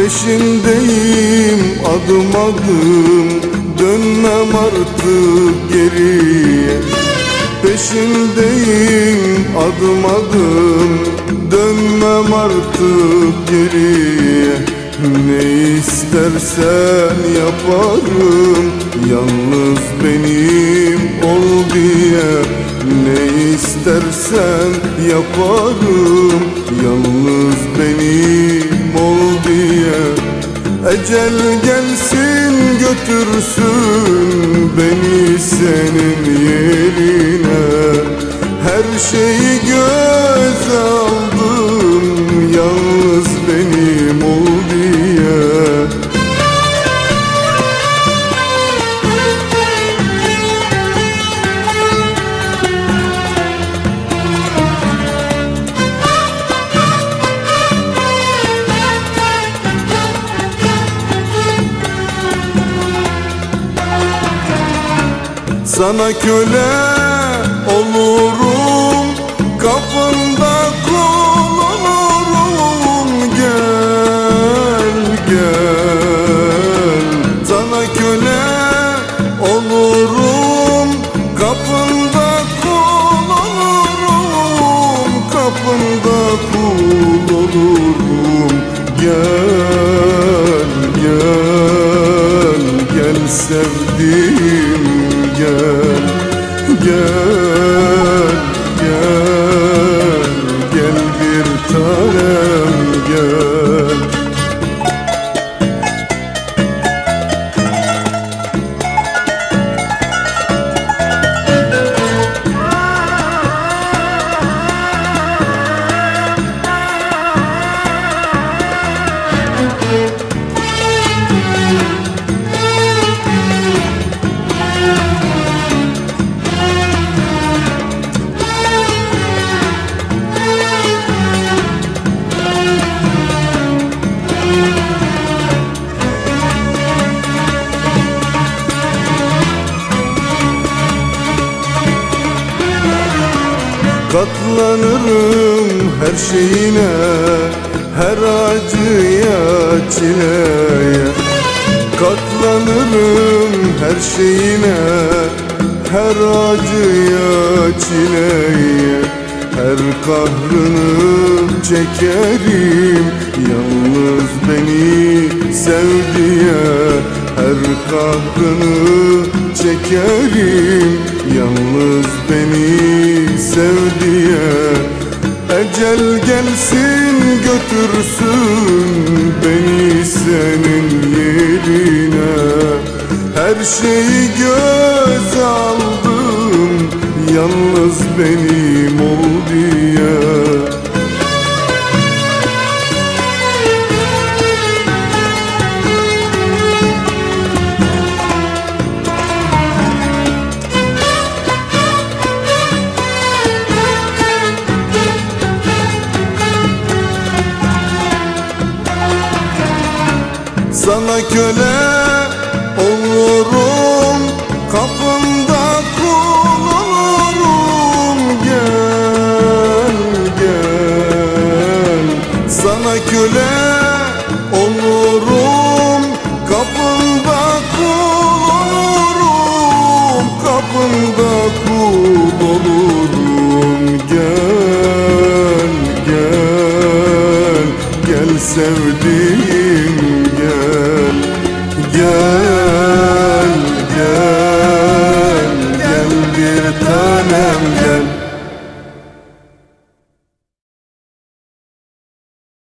Peşindeyim adım adım, dönmem artık geriye. Peşindeyim adım adım, dönmem artık geriye. Ne istersen yaparım, yalnız benim ol diye. Ne istersen yaparım, yalnız benim ol diye. Ecel gelsin götürsün beni senin yerine. Her şeyi göze aldım, yalnız benim ol diye. Sana köle olurum, kapında kul olurum. Gel gel, sana köle olurum, kapında kul olurum. Kapında kul olurum. Gel gel gel sevdiğim, gel, gel, gel, gel bir tanem gel. Katlanırım her şeyine, her acıya, çileye. Katlanırım her şeyine, her acıya, çileye. Her kahrını çekerim, yalnız beni sev diye. Her kahrını çekerim, yalnız beni sev diye. Ecel gelsin götürsün beni senin yerine. Her şeyi göze aldım, yalnız benim ol diye. Sana köle olurum, kapında kul olurum. Gel gel, sana köle olurum, kapında kul olurum. Kapında kul olurum. Gel gel, gel sevdiğim,